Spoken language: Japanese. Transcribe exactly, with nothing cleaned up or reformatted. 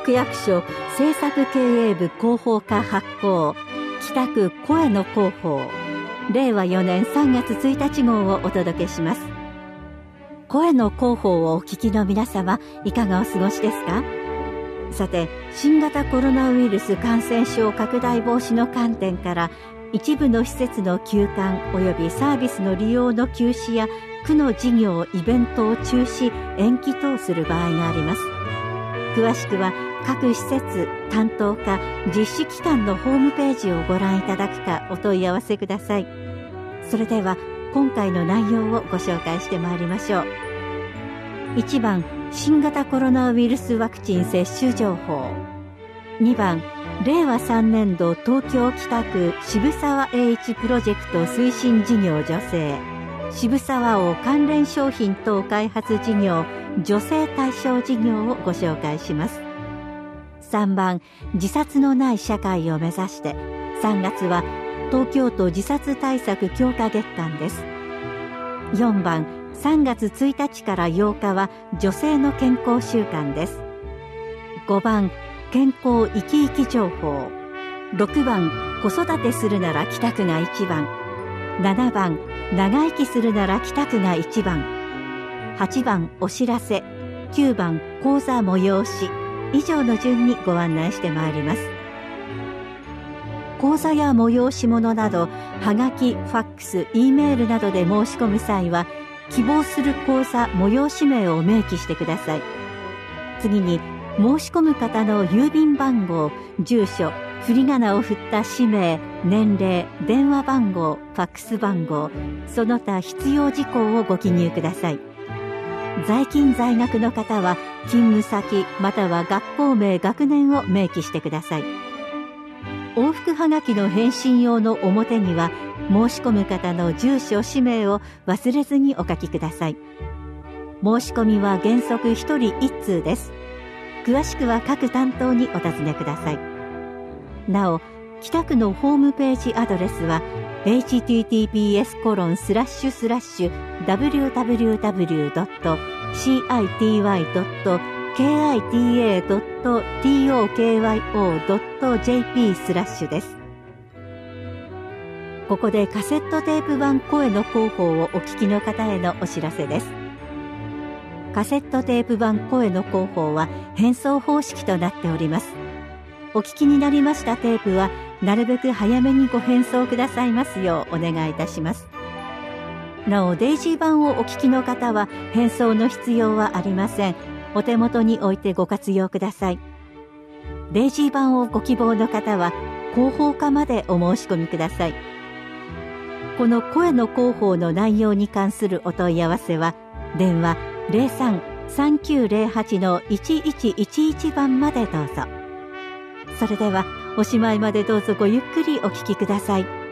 区役所政策経営部広報課発行北区声の広報れいわよねんさんがつついたち号をお届けします。声の広報をお聞きの皆様、いかがお過ごしですか？さて、新型コロナウイルス感染症拡大防止の観点から一部の施設の休館及びサービスの利用の休止や区の事業イベントを中止延期等する場合があります。詳しくは各施設担当課実施機関のホームページをご覧いただくかお問い合わせください。それでは今回の内容をご紹介してまいりましょう。いちばん、新型コロナウイルスワクチン接種情報。にばん、れいわさんねんど東京北区渋沢栄一プロジェクト推進事業助成渋沢王関連商品等開発事業助成対象事業をご紹介します。さんばん、自殺のない社会を目指してさんがつは東京都自殺対策強化月間です。よんばん、さんがつついたちからようかは女性の健康週間です。ごばん、健康生き生き情報。ろくばん、子育てするなら北区がいちばん。ななばん、長生きするなら北区がいちばん。はちばん、お知らせ。きゅうばん、講座催し。以上の順にご案内してまいります。講座や催し物など、はがき、ファックス、Eメールなどで申し込む際は、希望する講座催し名を明記してください。次に、申し込む方の郵便番号、住所、振り仮名を振った氏名、年齢、電話番号、ファックス番号、その他必要事項をご記入ください。在勤在学の方は、勤務先または学校名、学年を明記してください。往復はがきの返信用の表には、申し込む方の住所、氏名を忘れずにお書きください。申し込みは原則ひとりいちつうです。詳しくは各担当にお尋ねください。なお、北区のホームページアドレスは エイチティーティーピーエスコロンスラッシュスラッシュダブリューダブリューダブリュードットシーアイティーワイドットケーアイティーエードットティーオーケーワイオードットジェーピースラッシュです。ここでカセットテープ版声の広報をお聞きの方へのお知らせです。カセットテープ版声の広報は返送方式となっております。お聞きになりましたテープはなるべく早めにご返送くださいますようお願いいたします。なお、デイジー版をお聞きの方は返送の必要はありません。お手元に置いてご活用ください。デイジー版をご希望の方は広報課までお申し込みください。この声の広報の内容に関するお問い合わせは電話 ゼロさん さんきゅうゼロはち いちいちいちいち 番までどうぞ。それではおしまいまでどうぞごゆっくりお聞きください。